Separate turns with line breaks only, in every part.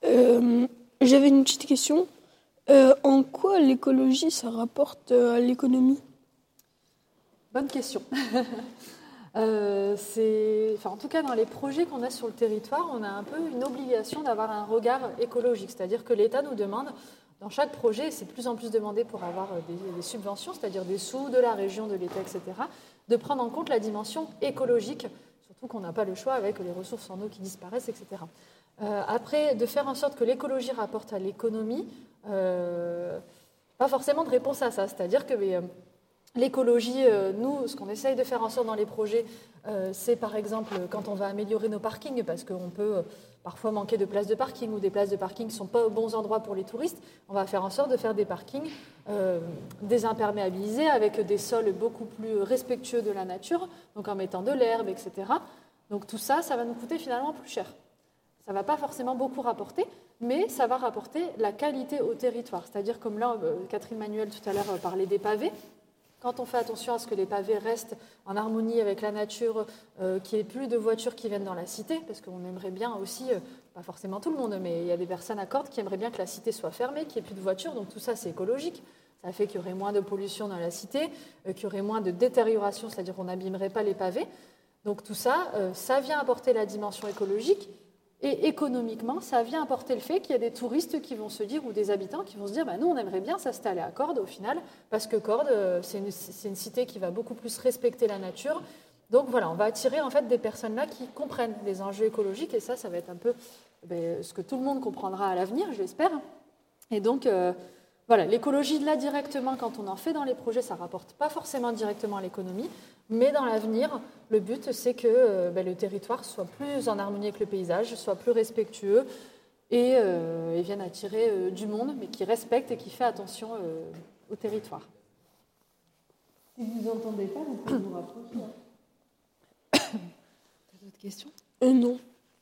J'avais une petite question. En quoi l'écologie, ça rapporte à l'économie?
Bonne question. En tout cas, dans les projets qu'on a sur le territoire, on a un peu une obligation d'avoir un regard écologique. C'est-à-dire que l'État nous demande, dans chaque projet, et c'est de plus en plus demandé pour avoir des subventions, c'est-à-dire des sous de la région, de l'État, etc., de prendre en compte la dimension écologique, surtout qu'on n'a pas le choix avec les ressources en eau qui disparaissent, etc. Après, de faire en sorte que l'écologie rapporte à l'économie, pas forcément de réponse à ça. C'est-à-dire que l'écologie, nous, ce qu'on essaye de faire en sorte dans les projets, c'est par exemple quand on va améliorer nos parkings, parce qu'on peut parfois manquer de places de parking ou des places de parking ne sont pas aux bons endroits pour les touristes, on va faire en sorte de faire des parkings désimperméabilisés avec des sols beaucoup plus respectueux de la nature, donc en mettant de l'herbe, etc. Donc tout ça, ça va nous coûter finalement plus cher. Ça ne va pas forcément beaucoup rapporter, mais ça va rapporter la qualité au territoire. C'est-à-dire, comme là, Catherine Manuel tout à l'heure parlait des pavés, quand on fait attention à ce que les pavés restent en harmonie avec la nature, qu'il n'y ait plus de voitures qui viennent dans la cité, parce qu'on aimerait bien aussi, pas forcément tout le monde, mais il y a des personnes à Cordes qui aimeraient bien que la cité soit fermée, qu'il n'y ait plus de voitures, donc tout ça c'est écologique. Ça fait qu'il y aurait moins de pollution dans la cité, qu'il y aurait moins de détérioration, c'est-à-dire qu'on n'abîmerait pas les pavés. Donc tout ça, ça vient apporter la dimension écologique. Et économiquement, ça vient apporter le fait qu'il y a des touristes qui vont se dire, ou des habitants qui vont se dire, nous, on aimerait bien s'installer à Cordes au final, parce que Cordes, c'est une cité qui va beaucoup plus respecter la nature. Donc voilà, on va attirer en fait des personnes là qui comprennent les enjeux écologiques, et ça va être un peu ce que tout le monde comprendra à l'avenir, je l'espère. Et donc, voilà, l'écologie là directement, quand on en fait dans les projets, ça ne rapporte pas forcément directement à l'économie, mais dans l'avenir, le but, c'est que le territoire soit plus en harmonie avec le paysage, soit plus respectueux et vienne attirer du monde, mais qui respecte et qui fait attention au territoire.
Si vous n'entendez pas, vous pouvez vous rapprocher.
T'as d'autres questions ?
Non.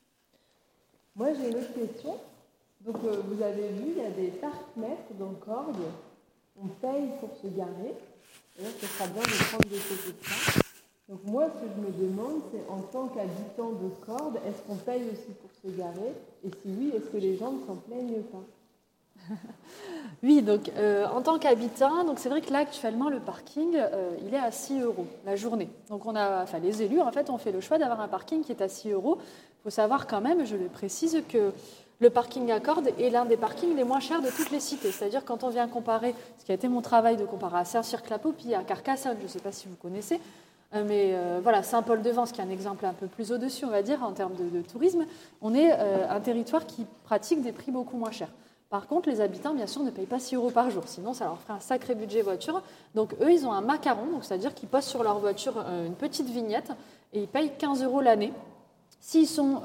Moi, j'ai une autre question. Donc, vous avez vu, il y a des parcs-mètres dans Cordes. On paye pour se garer. Et là, ce sera bien de prendre des photos de ça. Donc moi, ce que je me demande, c'est en tant qu'habitant de Cordes, est-ce qu'on paye aussi pour se garer? Et si oui, est-ce que les gens ne s'en plaignent pas?
Oui, donc en tant qu'habitant, donc c'est vrai que là, actuellement, le parking, il est à 6 € la journée. Donc les élus, en fait, ont fait le choix d'avoir un parking qui est à 6 €. Il faut savoir quand même, je le précise, que le parking à Cordes est l'un des parkings les moins chers de toutes les cités. C'est-à-dire quand on vient comparer, ce qui a été mon travail de comparer à Saint-Cyr-Clapeau, puis à Carcassonne, je ne sais pas si vous connaissez, mais voilà, Saint-Paul-de-Vence, qui est un exemple un peu plus au-dessus, on va dire, en termes de tourisme, on est un territoire qui pratique des prix beaucoup moins chers. Par contre, les habitants, bien sûr, ne payent pas 6 € par jour, sinon ça leur ferait un sacré budget voiture. Donc eux, ils ont un macaron, donc c'est-à-dire qu'ils postent sur leur voiture une petite vignette et ils payent 15 € l'année. S'ils sont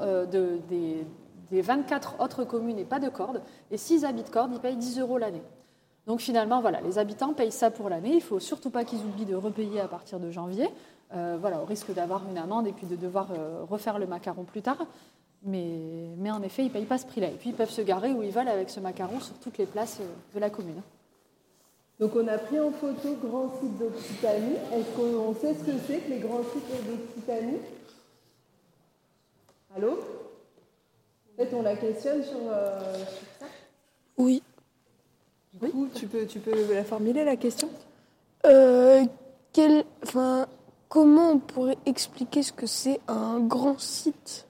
des 24 autres communes et pas de Cordes, et s'ils habitent Cordes, ils payent 10 € l'année. Donc finalement, voilà, les habitants payent ça pour l'année. Il ne faut surtout pas qu'ils oublient de repayer à partir de janvier. Au risque d'avoir une amende et puis de devoir refaire le macaron plus tard. Mais en effet, ils ne payent pas ce prix-là. Et puis, ils peuvent se garer où ils veulent avec ce macaron sur toutes les places de la commune.
Donc, on a pris en photo grand site d'Occitanie. Est-ce qu'on sait ce que c'est que les grands sites d'Occitanie? Allô? En fait, on la questionne sur ça?
Oui.
Du coup, tu peux la formuler, la question?
Comment on pourrait expliquer ce que c'est un grand site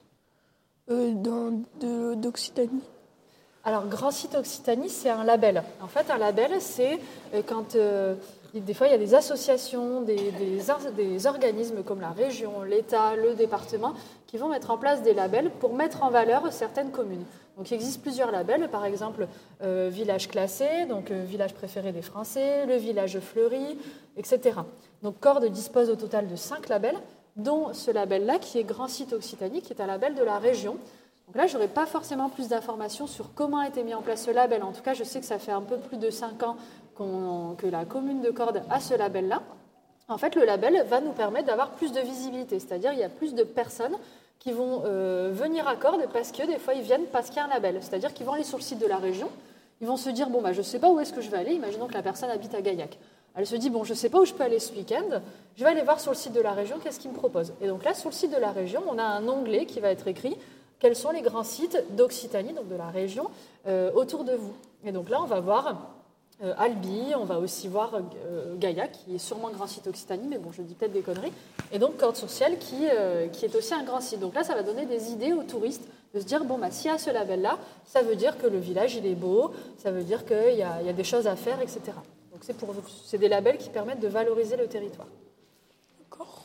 d'Occitanie?
Alors, Grand Site Occitanie, c'est un label. En fait, un label, c'est quand des fois il y a des associations, des organismes comme la région, l'État, le département, qui vont mettre en place des labels pour mettre en valeur certaines communes. Donc, il existe plusieurs labels, par exemple village classé, donc village préféré des Français, le village fleuri, etc. Donc, Cordes dispose au total de 5 labels, dont ce label-là qui est Grand Site Occitanie, qui est un label de la région. Donc là, je n'aurai pas forcément plus d'informations sur comment a été mis en place ce label. En tout cas, je sais que ça fait un peu plus de 5 ans que la commune de Cordes a ce label-là. En fait, le label va nous permettre d'avoir plus de visibilité, c'est-à-dire il y a plus de personnes qui vont venir à Cordes parce que des fois, ils viennent parce qu'il y a un label. C'est-à-dire qu'ils vont aller sur le site de la région, ils vont se dire, je ne sais pas où est-ce que je vais aller. Imaginons que la personne habite à Gaillac. Elle se dit, je ne sais pas où je peux aller ce week-end, je vais aller voir sur le site de la région qu'est-ce qu'ils me proposent. Et donc là, sur le site de la région, on a un onglet qui va être écrit quels sont les grands sites d'Occitanie, donc de la région, autour de vous. Et donc là, on va voir Albi, on va aussi voir Gaillac, qui est sûrement un grand site Occitanie, mais bon, je dis peut-être des conneries. Et donc Cordes-sur-Ciel, qui est aussi un grand site. Donc là, ça va donner des idées aux touristes de se dire, bon, bah, s'il y a ce label-là, ça veut dire que le village, il est beau, ça veut dire qu'il y a des choses à faire, etc. Donc c'est des labels qui permettent de valoriser le territoire.
D'accord.